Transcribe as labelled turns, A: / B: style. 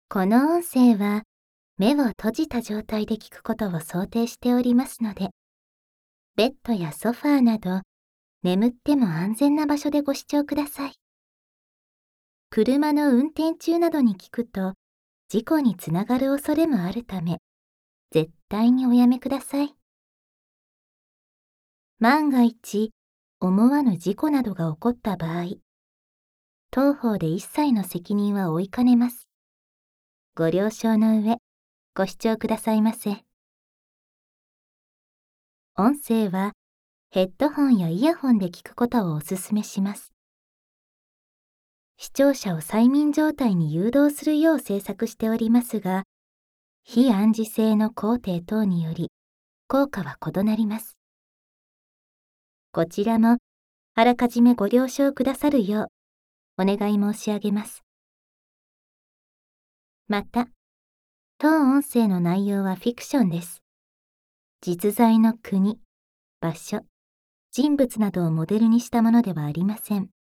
A: この音声は目を閉じた状態で聞くことを想定しておりますので、ベッドやソファーなど眠っても安全な場所でご視聴ください。車の運転中などに聞くと事故につながる恐れもあるため、絶対におやめください。万が一、思わぬ事故などが起こった場合、当方で一切の責任は負いかねます。ご了承の上、ご視聴くださいませ。音声はヘッドホンやイヤホンで聞くことをお勧めします。視聴者を催眠状態に誘導するよう制作しておりますが、非暗示性の工程等により効果は異なります。こちらもあらかじめご了承くださるようお願い申し上げます。また、当音声の内容はフィクションです。実在の国、場所、人物などをモデルにしたものではありません。